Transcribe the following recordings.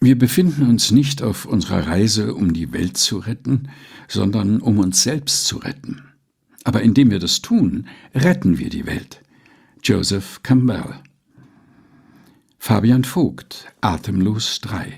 Wir befinden uns nicht auf unserer Reise, um die Welt zu retten, sondern um uns selbst zu retten. Aber indem wir das tun, retten wir die Welt. Joseph Campbell. Fabian Vogt, Atemlos 3.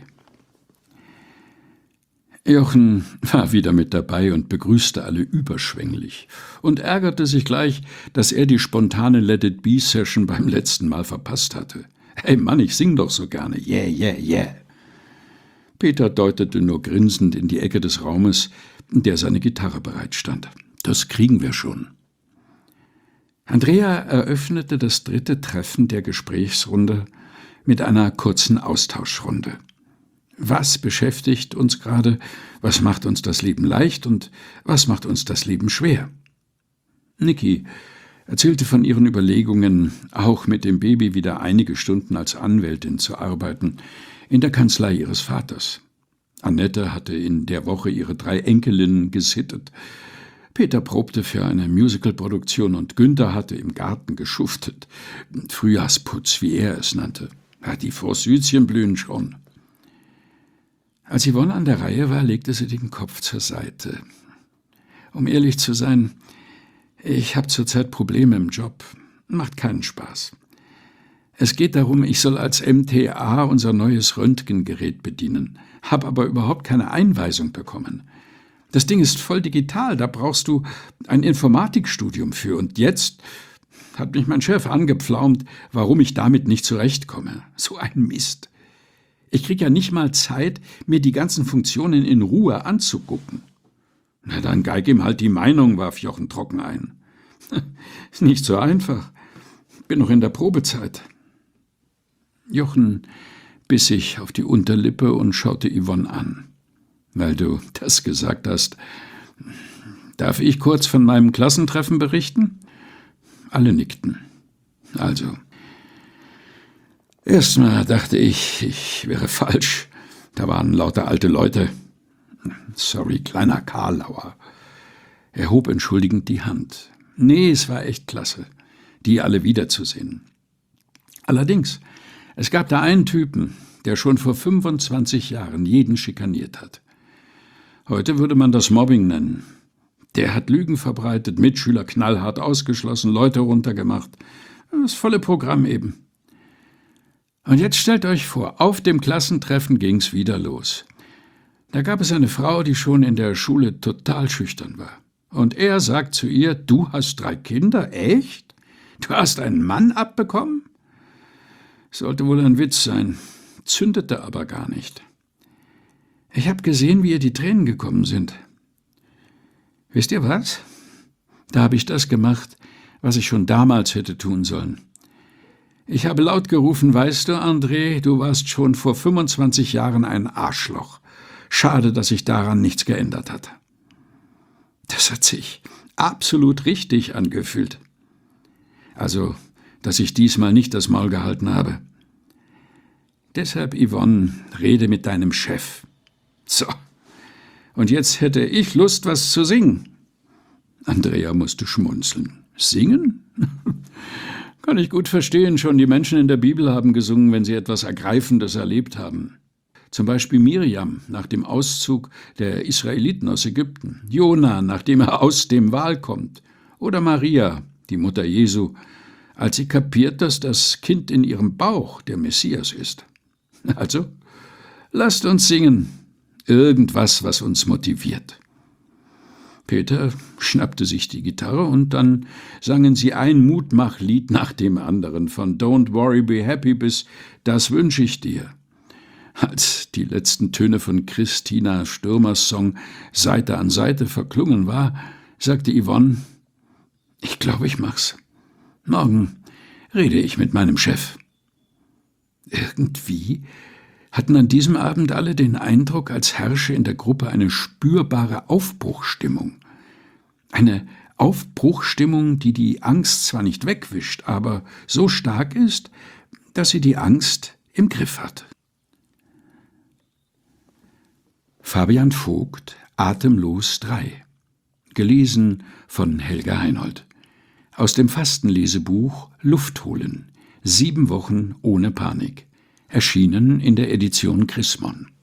Jochen war wieder mit dabei und begrüßte alle überschwänglich und ärgerte sich gleich, dass er die spontane Let-It-Be-Session beim letzten Mal verpasst hatte. »Hey Mann, ich sing doch so gerne. Yeah, yeah, yeah.« Peter deutete nur grinsend in die Ecke des Raumes, in der seine Gitarre bereitstand. »Das kriegen wir schon.« Andrea eröffnete das 3. Treffen der Gesprächsrunde mit einer kurzen Austauschrunde. Was beschäftigt uns gerade? Was macht uns das Leben leicht und was macht uns das Leben schwer? Niki erzählte von ihren Überlegungen, auch mit dem Baby wieder einige Stunden als Anwältin zu arbeiten, in der Kanzlei ihres Vaters. Annette hatte in der Woche ihre 3 Enkelinnen gesittet. Peter probte für eine Musicalproduktion und Günther hatte im Garten geschuftet. Frühjahrsputz, wie er es nannte. Die Forsythien blühen schon. Als Yvonne an der Reihe war, legte sie den Kopf zur Seite. Um ehrlich zu sein, ich habe zurzeit Probleme im Job. Macht keinen Spaß. Es geht darum, ich soll als MTA unser neues Röntgengerät bedienen, habe aber überhaupt keine Einweisung bekommen. Das Ding ist voll digital, da brauchst du ein Informatikstudium für. Und jetzt hat mich mein Chef angepflaumt, warum ich damit nicht zurechtkomme. So ein Mist. Ich kriege ja nicht mal Zeit, mir die ganzen Funktionen in Ruhe anzugucken. Na, dann geig ihm halt die Meinung, warf Jochen trocken ein. Ist nicht so einfach. Bin noch in der Probezeit. Jochen biss sich auf die Unterlippe und schaute Yvonne an. Weil du das gesagt hast, darf ich kurz von meinem Klassentreffen berichten? Alle nickten. Also, erstmal dachte ich wäre falsch. Da waren lauter alte Leute. Sorry, kleiner Karlauer. Er hob entschuldigend die Hand. Nee, es war echt klasse, die alle wiederzusehen. Allerdings, es gab da einen Typen, der schon vor 25 Jahren jeden schikaniert hat. Heute würde man das Mobbing nennen. Der hat Lügen verbreitet, Mitschüler knallhart ausgeschlossen, Leute runtergemacht. Das volle Programm eben. Und jetzt stellt euch vor, auf dem Klassentreffen ging's wieder los. Da gab es eine Frau, die schon in der Schule total schüchtern war. Und er sagt zu ihr, du hast 3 Kinder, echt? Du hast einen Mann abbekommen? Sollte wohl ein Witz sein, zündete aber gar nicht. Ich habe gesehen, wie ihr die Tränen gekommen sind. Wisst ihr was? Da habe ich das gemacht, was ich schon damals hätte tun sollen. Ich habe laut gerufen, weißt du, André, du warst schon vor 25 Jahren ein Arschloch. Schade, dass sich daran nichts geändert hat. Das hat sich absolut richtig angefühlt. Also, dass ich diesmal nicht das Maul gehalten habe. Deshalb, Yvonne, rede mit deinem Chef. So, und jetzt hätte ich Lust, was zu singen. Andrea musste schmunzeln. Singen? Kann ich gut verstehen, schon die Menschen in der Bibel haben gesungen, wenn sie etwas Ergreifendes erlebt haben. Zum Beispiel Miriam nach dem Auszug der Israeliten aus Ägypten, Jona, nachdem er aus dem Wal kommt, oder Maria, die Mutter Jesu, als sie kapiert, dass das Kind in ihrem Bauch der Messias ist. Also, lasst uns singen, irgendwas, was uns motiviert. Peter schnappte sich die Gitarre und dann sangen sie ein Mutmachlied nach dem anderen, von Don't Worry, Be Happy bis Das wünsch ich dir. Als die letzten Töne von Christina Stürmers Song Seite an Seite verklungen war, sagte Yvonne, ich glaube, ich mach's. Morgen rede ich mit meinem Chef. Irgendwie hatten an diesem Abend alle den Eindruck, als herrsche in der Gruppe eine spürbare Aufbruchstimmung. Eine Aufbruchstimmung, die die Angst zwar nicht wegwischt, aber so stark ist, dass sie die Angst im Griff hat. Fabian Vogt, Atemlos 3. Gelesen von Helga Heinold. Aus dem Fastenlesebuch Luft holen. 7 Wochen ohne Panik. erschienen in der Edition Chrismon.